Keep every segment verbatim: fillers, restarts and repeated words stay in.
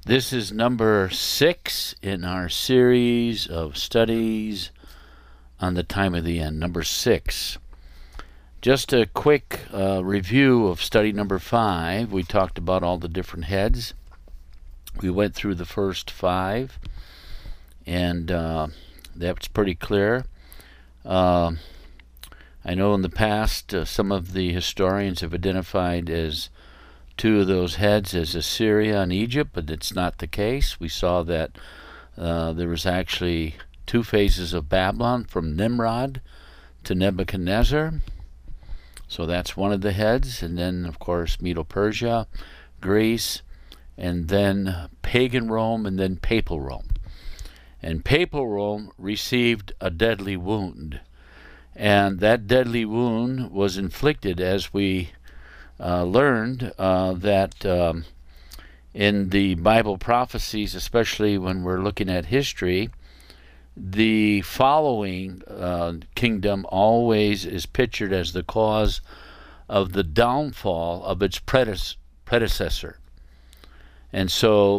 This is number six in our series of studies on the time of the end. Number six. Just a quick uh, review of study number five. We talked about all the different heads. We went through the first five, and uh, that's pretty clear. Uh, I know in the past uh, some of the historians have identified as two of those heads as Assyria and Egypt, but it's not the case. We saw that uh, there was actually two phases of Babylon, from Nimrod to Nebuchadnezzar. So that's one of the heads. And then, of course, Medo-Persia, Greece, and then pagan Rome, and then papal Rome. And papal Rome received a deadly wound. And that deadly wound was inflicted, as we Uh, learned uh, that um, in the Bible prophecies, especially when we're looking at history, the following uh, kingdom always is pictured as the cause of the downfall of its prede- predecessor. And so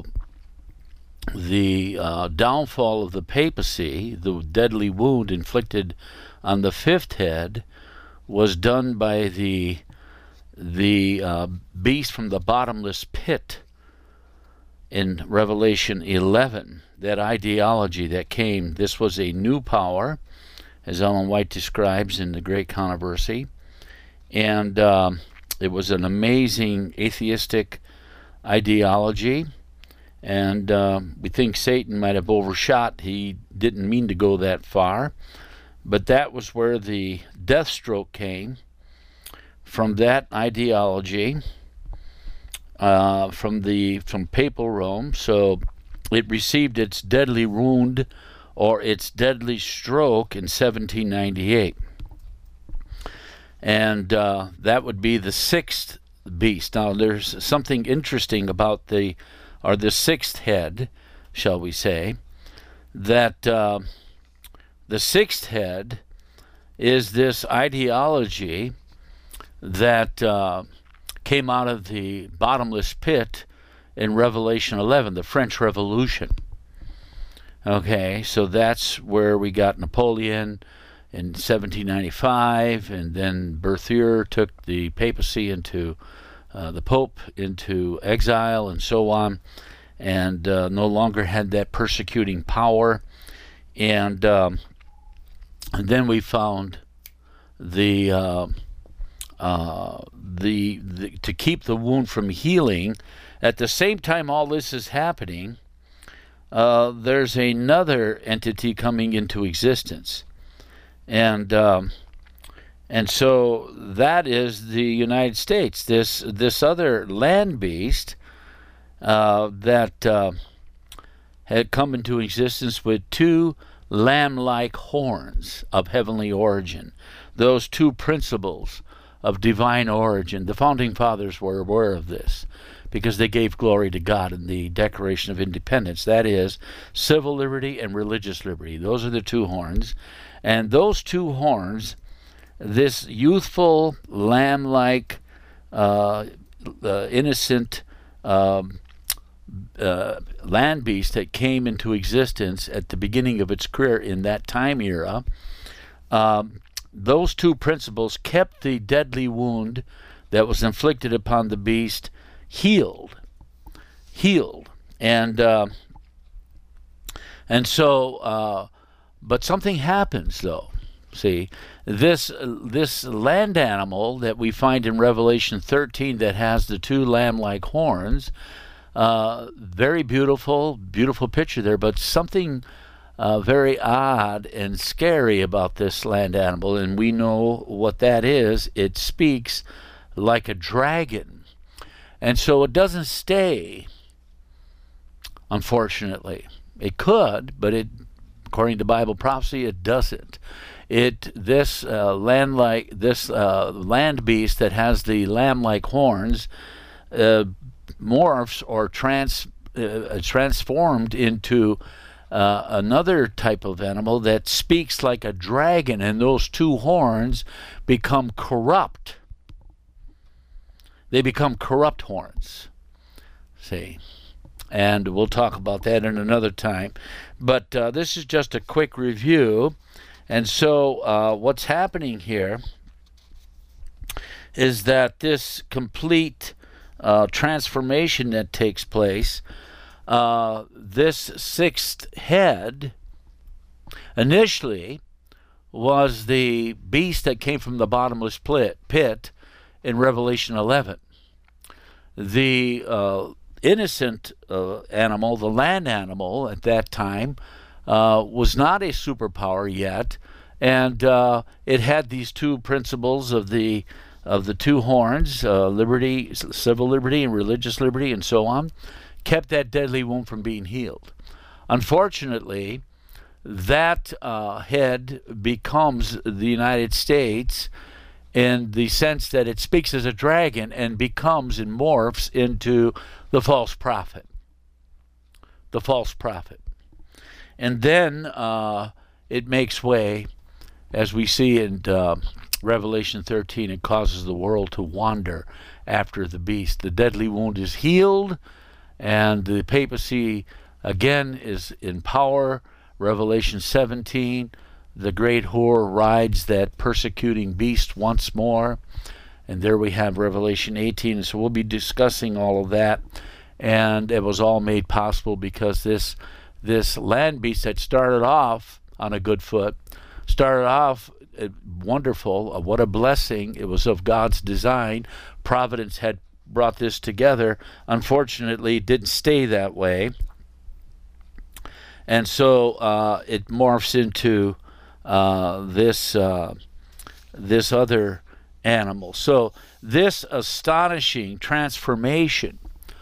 the uh, downfall of the papacy, the deadly wound inflicted on the fifth head, was done by the the uh, beast from the bottomless pit in Revelation eleven. That ideology that came, this was a new power, as Ellen White describes in The Great Controversy, and um, it was an amazing atheistic ideology, and uh, we think Satan might have overshot. He didn't mean to go that far, but that was where the death stroke came, from that ideology, uh, from the from papal Rome. So it received its deadly wound, or its deadly stroke, in seventeen ninety-eight, and uh, that would be the sixth beast. Now, there's something interesting about the, or the sixth head, shall we say, that uh, the sixth head is this ideology that uh, came out of the bottomless pit in Revelation eleven, the French Revolution. Okay, so that's where we got Napoleon in seventeen ninety-five, and then Berthier took the papacy into, uh, the Pope into exile, and so on, and uh, no longer had that persecuting power. And, um, and then we found the... Uh, Uh, the, the to keep the wound from healing. At the same time all this is happening, uh, there's another entity coming into existence, and um, and so that is the United States. This this other land beast uh, that uh, had come into existence with two lamb-like horns of heavenly origin. Those two principles of divine origin. The founding fathers were aware of this because they gave glory to God in the Declaration of Independence. That is, civil liberty and religious liberty. Those are the two horns. And those two horns, this youthful, lamb-like, uh, uh, innocent um, uh, land beast that came into existence at the beginning of its career in that time era, um, those two principles kept the deadly wound that was inflicted upon the beast healed, healed, and uh, and so, uh, but something happens though. See, this this land animal that we find in Revelation thirteen that has the two lamb-like horns, uh, very beautiful, beautiful picture there, but something Uh, very odd and scary about this land animal, and we know what that is. It speaks like a dragon, and so it doesn't stay, unfortunately. It could, but it, according to Bible prophecy, it doesn't. It this uh, land like this uh, land beast that has the lamb-like horns uh, morphs or trans uh, transformed into Uh, another type of animal that speaks like a dragon, and those two horns become corrupt. They become corrupt horns. See, and we'll talk about that in another time. But uh, this is just a quick review. And so uh, what's happening here is that this complete uh, transformation that takes place, uh, this sixth head initially was the beast that came from the bottomless pit in Revelation eleven. The uh, innocent uh, animal, the land animal at that time, uh, was not a superpower yet, and uh, it had these two principles of the of the two horns, uh, liberty, civil liberty, and religious liberty, and so on, kept that deadly wound from being healed. Unfortunately, that uh, head becomes the United States in the sense that it speaks as a dragon and becomes and morphs into the false prophet. The false prophet. And then uh, it makes way, as we see in uh, Revelation thirteen, it causes the world to wander after the beast. The deadly wound is healed, and the papacy again is in power. Revelation seventeen, the great whore rides that persecuting beast once more. And there we have Revelation eighteen. So we'll be discussing all of that. And it was all made possible because this this land beast that started off on a good foot, started off uh, wonderful. Uh, what a blessing. It was of God's design. Providence had brought this together. Unfortunately, it didn't stay that way. And so uh, it morphs into uh, this uh, this other animal. So this astonishing transformation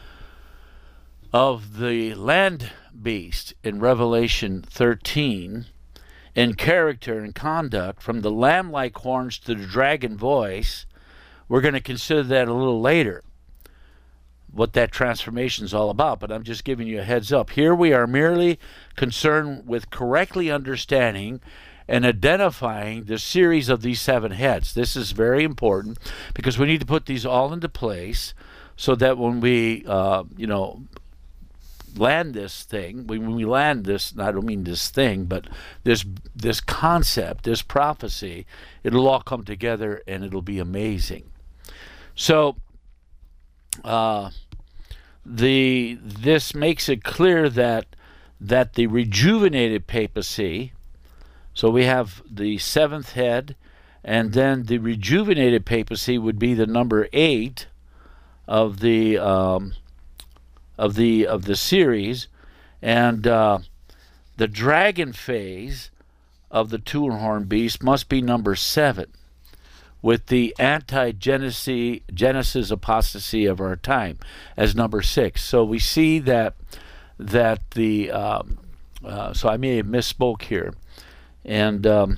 of the land beast in Revelation thirteen in character and conduct, from the lamb-like horns to the dragon voice, we're going to consider that a little later, what that transformation is all about, but I'm just giving you a heads up. Here we are merely concerned with correctly understanding and identifying the series of these seven heads. This is very important because we need to put these all into place so that when we, uh, you know, land this thing, when we land this, I don't mean this thing, but this this concept, this prophecy, it'll all come together and it'll be amazing. So, uh, the this makes it clear that that the rejuvenated papacy, so we have the seventh head, and then the rejuvenated papacy would be the number eight of the um, of the of the series, and uh, the dragon phase of the two-horned beast must be number seven, with the anti-Genesis Genesis apostasy of our time as number six. So we see that that the um, uh, so I may have misspoke here, and um,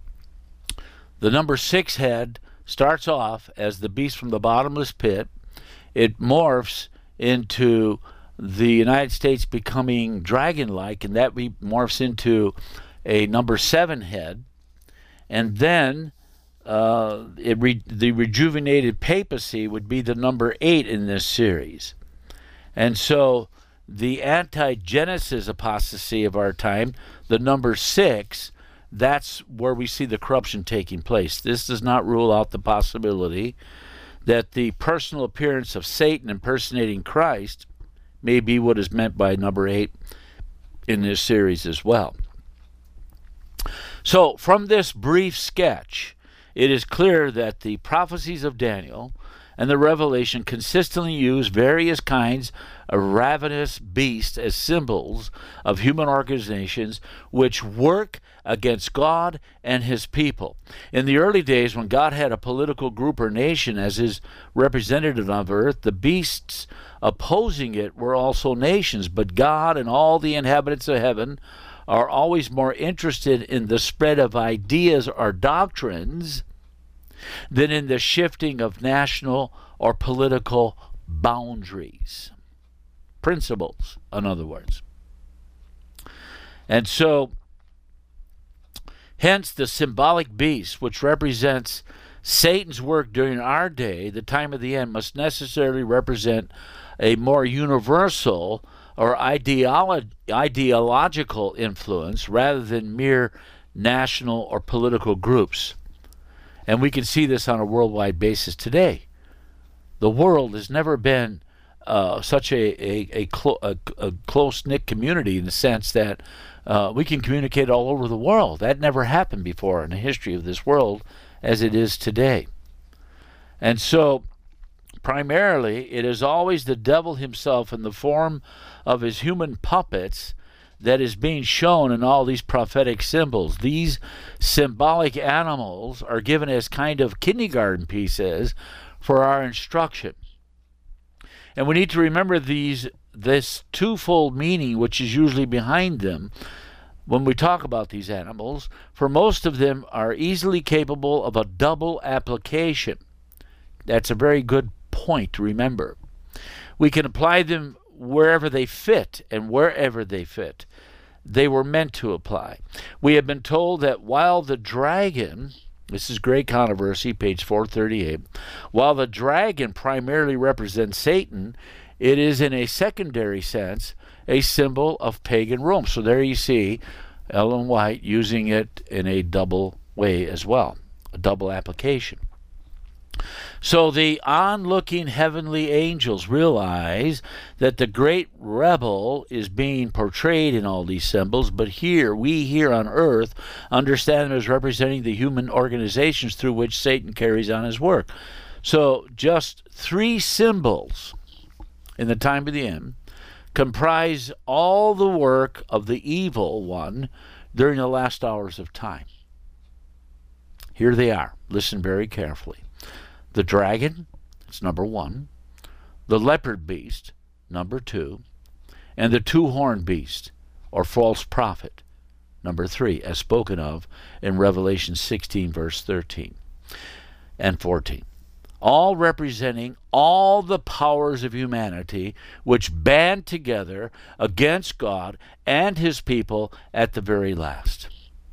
the number six head starts off as the beast from the bottomless pit. It morphs into the United States becoming dragon-like, and that we morphs into a number seven head, and then Uh, it re the rejuvenated papacy would be the number eight in this series. And so the anti-Genesis apostasy of our time, the number six, that's where we see the corruption taking place. This does not rule out the possibility that the personal appearance of Satan impersonating Christ may be what is meant by number eight in this series as well. So from this brief sketch, it is clear that the prophecies of Daniel and the Revelation consistently use various kinds of ravenous beasts as symbols of human organizations which work against God and his people. In the early days, when God had a political group or nation as his representative on earth, the beasts opposing it were also nations, but God and all the inhabitants of heaven are always more interested in the spread of ideas or doctrines than in the shifting of national or political boundaries. Principles, in other words. And so, hence the symbolic beast, which represents Satan's work during our day, the time of the end, must necessarily represent a more universal or ideolo- ideological influence rather than mere national or political groups. And we can see this on a worldwide basis today. The world has never been uh, such a, a, a, clo- a, a close-knit community in the sense that uh, we can communicate all over the world. That never happened before in the history of this world as it is today. And so, primarily, it is always the devil himself in the form of his human puppets that is being shown in all these prophetic symbols. These symbolic animals are given as kind of kindergarten pieces for our instruction. And we need to remember these this twofold meaning which is usually behind them when we talk about these animals, for most of them are easily capable of a double application. That's a very good point to remember. We can apply them wherever they fit and wherever they fit. They were meant to apply. We have been told that while the dragon, this is Great Controversy, page four thirty-eight, while the dragon primarily represents Satan, it is in a secondary sense a symbol of pagan Rome. So there you see Ellen White using it in a double way as well, a double application. So the onlooking heavenly angels realize that the great rebel is being portrayed in all these symbols, but here, we here on earth, understand them as representing the human organizations through which Satan carries on his work. So just three symbols in the time of the end comprise all the work of the evil one during the last hours of time. Here they are. Listen very carefully. The dragon, it's number one. The leopard beast, number two. And the two-horned beast, or false prophet, number three, as spoken of in Revelation sixteen, verse thirteen and fourteen. All representing all the powers of humanity which band together against God and his people at the very last.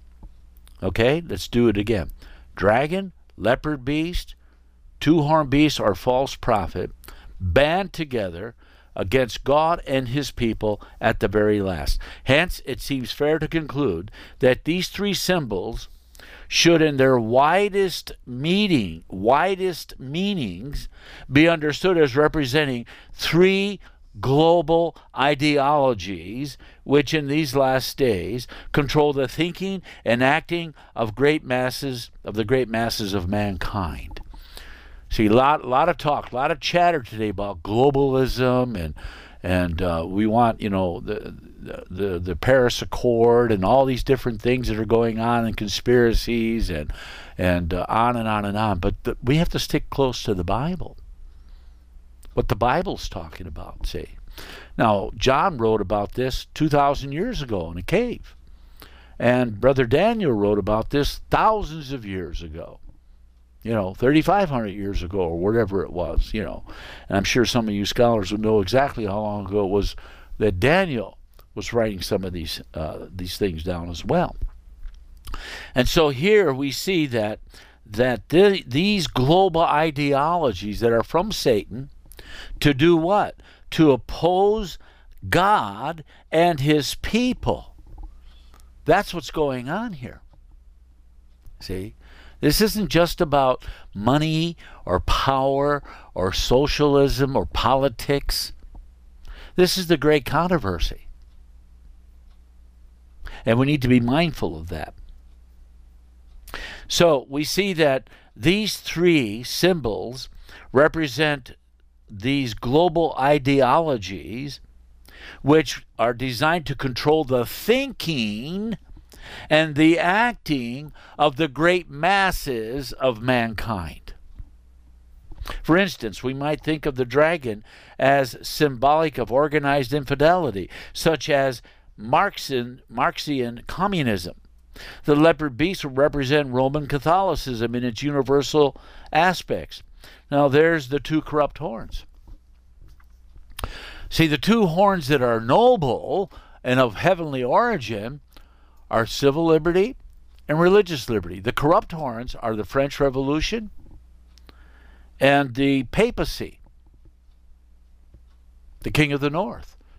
Okay, let's do it again. Dragon, leopard beast, two-horned beast or false prophet band together against God and his people at the very last. Hence, it seems fair to conclude that these three symbols should in their widest meaning, widest meanings be understood as representing three global ideologies which in these last days control the thinking and acting of great masses, of the great masses of mankind. See, a lot, lot of talk, a lot of chatter today about globalism, and and uh, we want, you know, the, the the Paris Accord and all these different things that are going on, and conspiracies, and and uh, on and on and on. But the, we have to stick close to the Bible, what the Bible's talking about. See, now John wrote about this two thousand years ago in a cave, and Brother Daniel wrote about this thousands of years ago. You know, thirty-five hundred years ago or whatever it was, you know. And I'm sure some of you scholars would know exactly how long ago it was that Daniel was writing some of these uh, these things down as well. And so here we see that that th- these global ideologies that are from Satan to do what? To oppose God and his people. That's what's going on here. See? This isn't just about money or power or socialism or politics. This is the great controversy. And we need to be mindful of that. So we see that these three symbols represent these global ideologies which are designed to control the thinking and the acting of the great masses of mankind. For instance, we might think of the dragon as symbolic of organized infidelity, such as Marxian, Marxian communism. The leopard beast would represent Roman Catholicism in its universal aspects. Now there's the two corrupt horns. See, the two horns that are noble and of heavenly origin are civil liberty and religious liberty. The corrupt horns are the French Revolution and the papacy, the king of the north.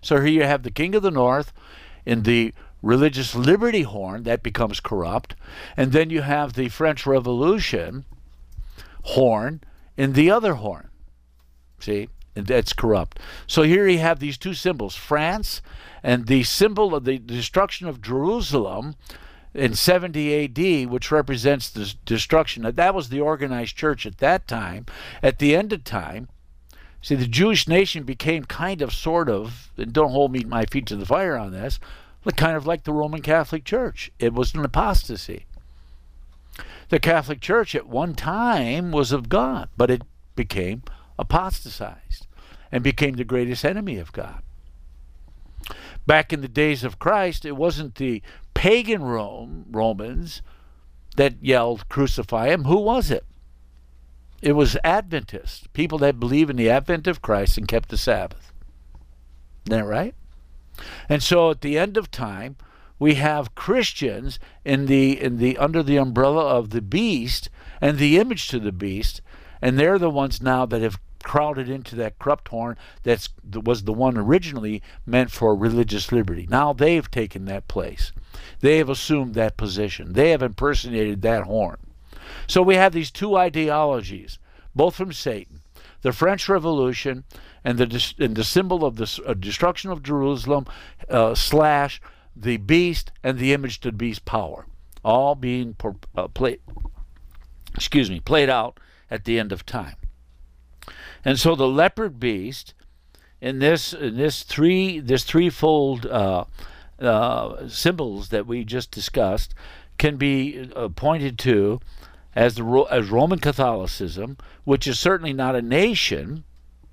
So here you have the king of the north in the religious liberty horn that becomes corrupt, and then you have the French Revolution horn in the other horn. See, and that's corrupt. So here you have these two symbols, France and the symbol of the destruction of Jerusalem in seventy A D, which represents the destruction. That was the organized church at that time. At the end of time, see, the Jewish nation became kind of, sort of, and don't hold me my feet to the fire on this, but kind of like the Roman Catholic Church. It was an apostasy. The Catholic Church at one time was of God, but it became apostatized and became the greatest enemy of God. Back in the days of Christ, it wasn't the pagan Rome, Romans that yelled, "Crucify him." Who was it? It was Adventists, people that believe in the advent of Christ and kept the Sabbath. Isn't that right? And so at the end of time, we have Christians in the in the under the umbrella of the beast and the image to the beast, and they're the ones now that have crowded into that corrupt horn that was the one originally meant for religious liberty. Now they've taken that place. They have assumed that position. They have impersonated that horn. So we have these two ideologies, both from Satan, the French Revolution and the, and the symbol of the uh, destruction of Jerusalem uh, slash the beast and the image to the beast power, all being uh, played, excuse me, played out at the end of time. And so the leopard beast in this in this three this threefold uh, uh, symbols that we just discussed can be uh, pointed to as the as Roman Catholicism, which is certainly not a nation.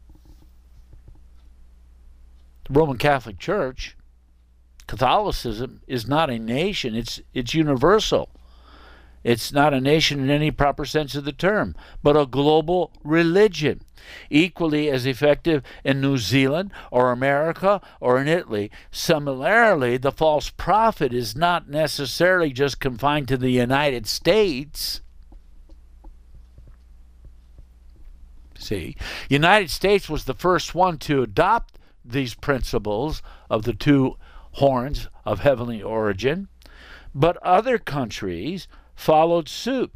The Roman Catholic Church, Catholicism, is not a nation. It's it's universal. It's not a nation in any proper sense of the term, but a global religion, equally as effective in New Zealand or America or in Italy. Similarly, the false prophet is not necessarily just confined to the United States. See, United States was the first one to adopt these principles of the two horns of heavenly origin, but other countries followed suit.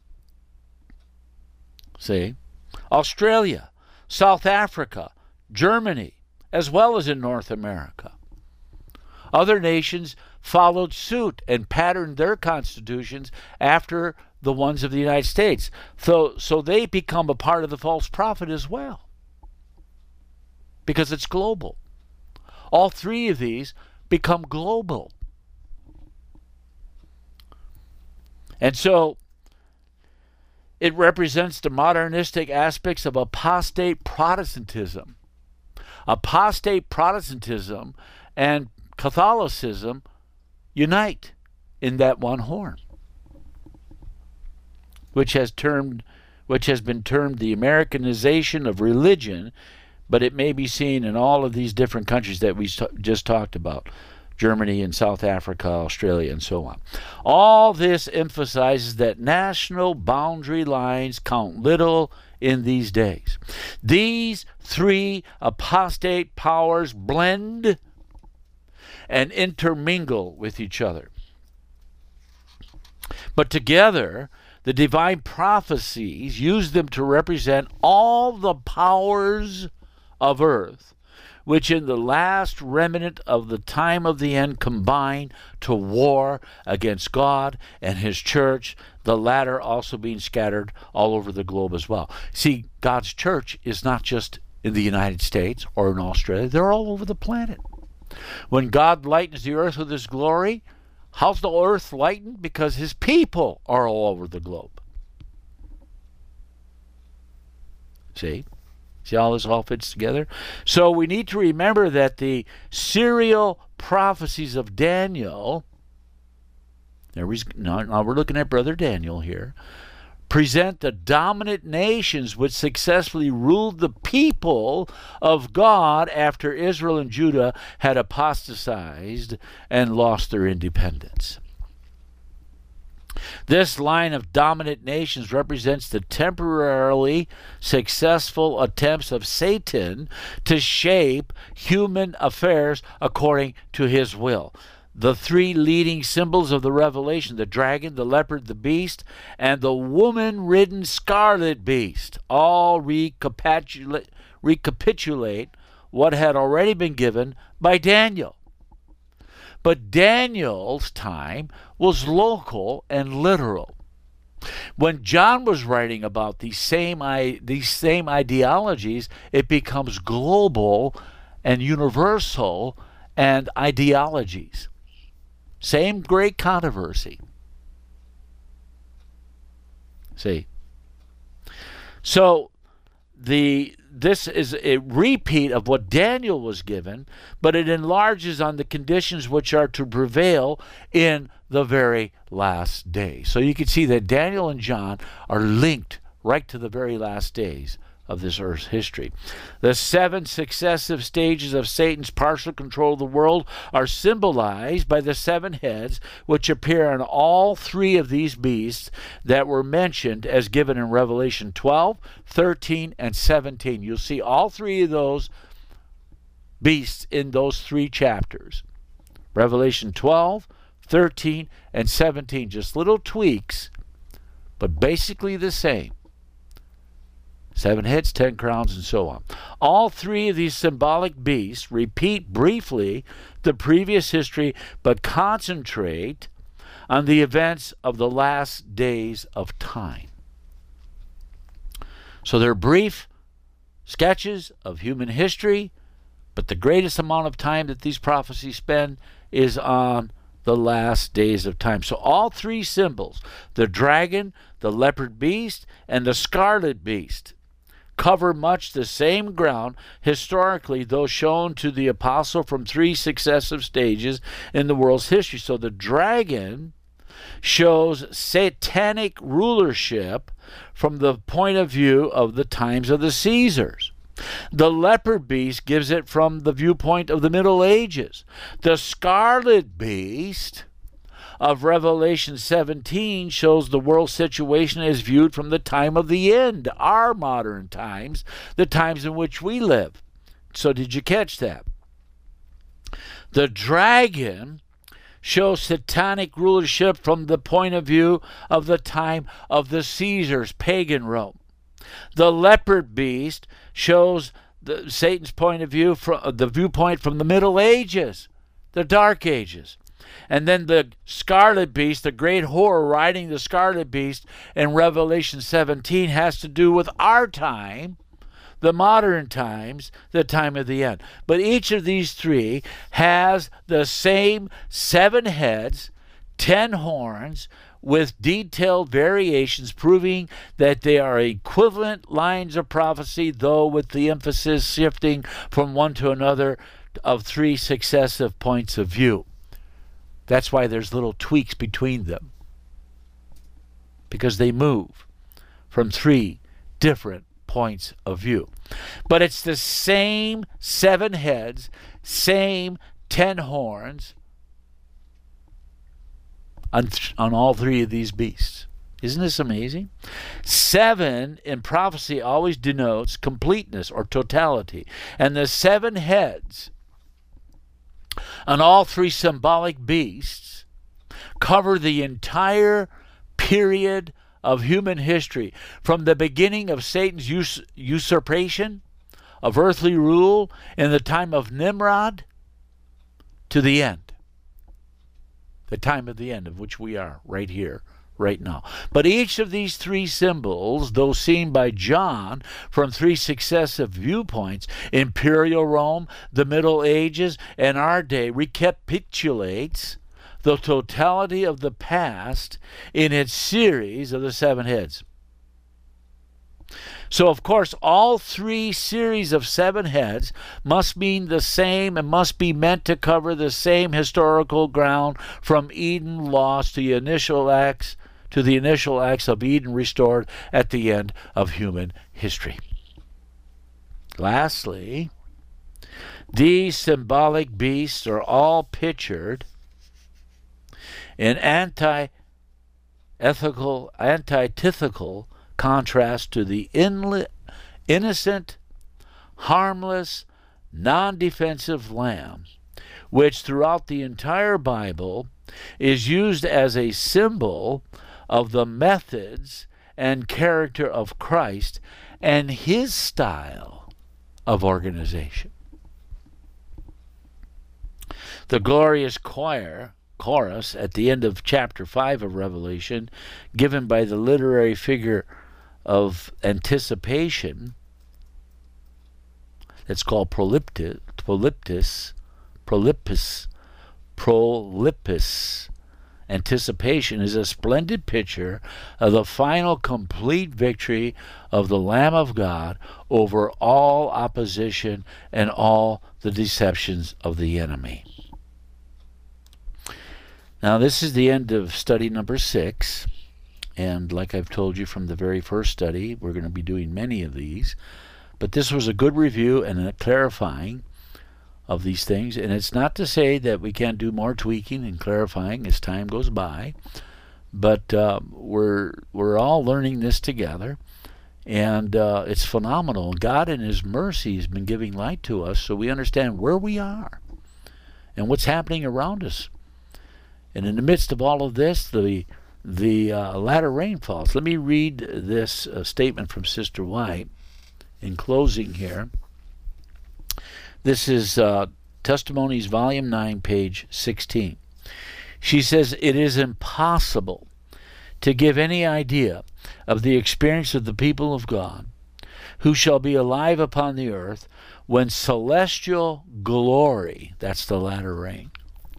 See, Australia, South Africa, Germany, as well as in North America. Other nations followed suit and patterned their constitutions after the ones of the United States. So, so they become a part of the false prophet as well, because it's global. All three of these become global. And so it represents the modernistic aspects of apostate Protestantism. Apostate Protestantism and Catholicism unite in that one horn, which has termed, which has been termed the Americanization of religion, but it may be seen in all of these different countries that we just talked about. Germany and South Africa, Australia, and so on. All this emphasizes that national boundary lines count little in these days. These three apostate powers blend and intermingle with each other. But together, the divine prophecies use them to represent all the powers of earth, which in the last remnant of the time of the end combine to war against God and his church, the latter also being scattered all over the globe as well. See, God's church is not just in the United States or in Australia. They're all over the planet. When God lightens the earth with his glory, how's the earth lightened? Because his people are all over the globe. See? See how this all fits together? So we need to remember that the serial prophecies of Daniel, there we, now, now we're looking at Brother Daniel here, present the dominant nations which successfully ruled the people of God after Israel and Judah had apostatized and lost their independence. This line of dominant nations represents the temporarily successful attempts of Satan to shape human affairs according to his will. The three leading symbols of the Revelation, the dragon, the leopard, the beast, and the woman-ridden scarlet beast, all recapitulate, recapitulate what had already been given by Daniel. But Daniel's time was local and literal. When John was writing about these same, these same ideologies, it becomes global and universal and ideologies. Same great controversy. See? So the this is a repeat of what Daniel was given, but it enlarges on the conditions which are to prevail in the very last days. So you can see that Daniel and John are linked right to the very last days of this earth's history. The seven successive stages of Satan's partial control of the world are symbolized by the seven heads which appear on all three of these beasts that were mentioned as given in Revelation twelve, thirteen, and seventeen. You'll see all three of those beasts in those three chapters. Revelation twelve, thirteen, and seventeen. Just little tweaks, but basically the same. Seven heads, ten crowns, and so on. All three of these symbolic beasts repeat briefly the previous history, but concentrate on the events of the last days of time. So they're brief sketches of human history, but the greatest amount of time that these prophecies spend is on the last days of time. So all three symbols, the dragon, the leopard beast, and the scarlet beast, cover much the same ground historically, though shown to the apostle from three successive stages in the world's history. So the dragon shows satanic rulership from the point of view of the times of the Caesars. The leopard beast gives it from the viewpoint of the Middle Ages. The scarlet beast of Revelation seventeen shows the world situation as viewed from the time of the end, our modern times, the times in which we live. So did you catch that? The dragon shows satanic rulership from the point of view of the time of the Caesars, pagan Rome. The leopard beast shows the, Satan's point of view, from the viewpoint from the Middle Ages, the Dark Ages. And then the scarlet beast, the great whore riding the scarlet beast in Revelation seventeen, has to do with our time, the modern times, the time of the end. But each of these three has the same seven heads, ten horns, with detailed variations proving that they are equivalent lines of prophecy, though with the emphasis shifting from one to another of three successive points of view. That's why there's little tweaks between them, because they move from three different points of view. But it's the same seven heads, same ten horns on, th- on all three of these beasts. Isn't this amazing? Seven in prophecy always denotes completeness or totality. And the seven heads on all three symbolic beasts cover the entire period of human history, from the beginning of Satan's us- usurpation of earthly rule in the time of Nimrod to the end, the time of the end of which we are right here, right now. But each of these three symbols, though seen by John from three successive viewpoints, imperial Rome, the Middle Ages, and our day, recapitulates the totality of the past in its series of the seven heads. So, of course, all three series of seven heads must mean the same and must be meant to cover the same historical ground from Eden lost to the initial acts to the initial acts of Eden restored at the end of human history. Lastly, these symbolic beasts are all pictured in anti ethical, antithetical contrast to the inli- innocent, harmless, non-defensive lamb, which throughout the entire Bible is used as a symbol of the methods and character of Christ and his style of organization. The glorious choir, chorus at the end of chapter five of Revelation, given by the literary figure of anticipation, that's called prolyptis, prolyptis, prolypus, prolypus. Anticipation is a splendid picture of the final complete victory of the Lamb of God over all opposition and all the deceptions of the enemy. Now, this is the end of study number six, and like I've told you from the very first study, we're going to be doing many of these, but this was a good review and a clarifying of these things, and it's not to say that we can't do more tweaking and clarifying as time goes by, but uh, we're we're all learning this together, and uh, it's phenomenal. God in his mercy has been giving light to us so we understand where we are and what's happening around us. And in the midst of all of this, the the uh, latter rain falls. Let me read this uh, statement from Sister White in closing here. This is uh, Testimonies, Volume nine, page sixteen. She says, "It is impossible to give any idea of the experience of the people of God who shall be alive upon the earth when celestial glory," that's the latter rain,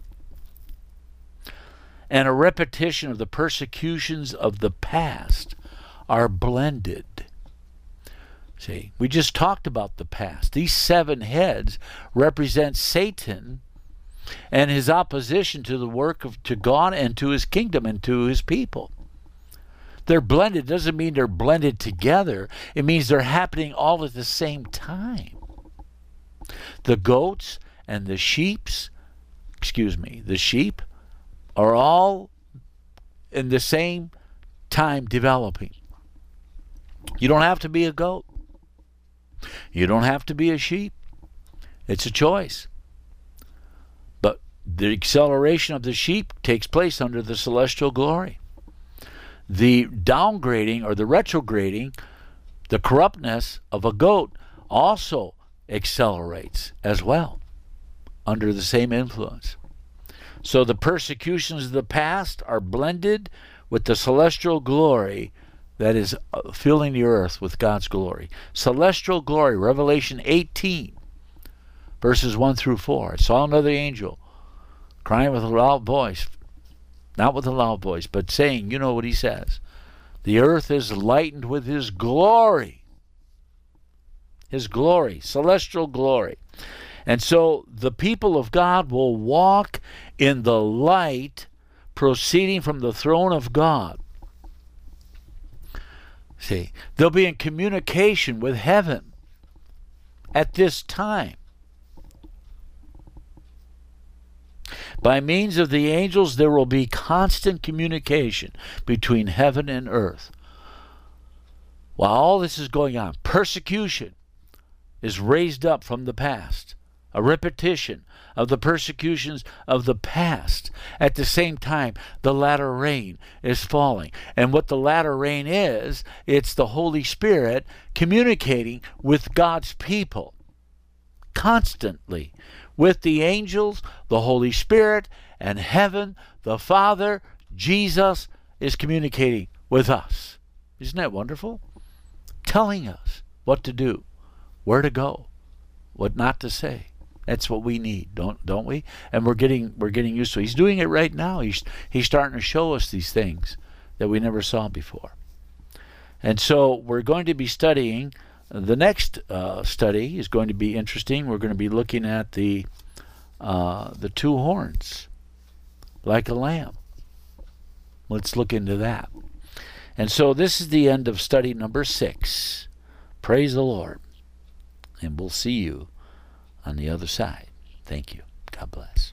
"and a repetition of the persecutions of the past are blended." See, we just talked about the past. These seven heads represent Satan and his opposition to the work of to God and to his kingdom and to his people. They're blended. It doesn't mean they're blended together. It means they're happening all at the same time. The goats and the sheeps, excuse me, the sheep are all in the same time developing. You don't have to be a goat. You don't have to be a sheep. It's a choice. But the acceleration of the sheep takes place under the celestial glory. The downgrading or the retrograding, the corruptness of a goat also accelerates as well under the same influence. So the persecutions of the past are blended with the celestial glory that is filling the earth with God's glory. Celestial glory, Revelation eighteen, verses one through four. I saw another angel crying with a loud voice, not with a loud voice, but saying, you know what he says, "The earth is lightened with his glory." His glory, celestial glory. And so the people of God will walk in the light proceeding from the throne of God. See, they'll be in communication with heaven at this time. By means of the angels, there will be constant communication between heaven and earth. While all this is going on, persecution is raised up from the past. A repetition of the persecutions of the past. At the same time, the latter rain is falling. And what the latter rain is, it's the Holy Spirit communicating with God's people constantly. With the angels, the Holy Spirit, and heaven, the Father, Jesus, is communicating with us. Isn't that wonderful? Telling us what to do, where to go, what not to say. That's what we need, don't don't we? And we're getting we're getting used to it. He's doing it right now. He's he's starting to show us these things that we never saw before. And so we're going to be studying. The next uh, study is going to be interesting. We're going to be looking at the uh, the two horns, like a lamb. Let's look into that. And so this is the end of study number six. Praise the Lord. And we'll see you on the other side. Thank you. God bless.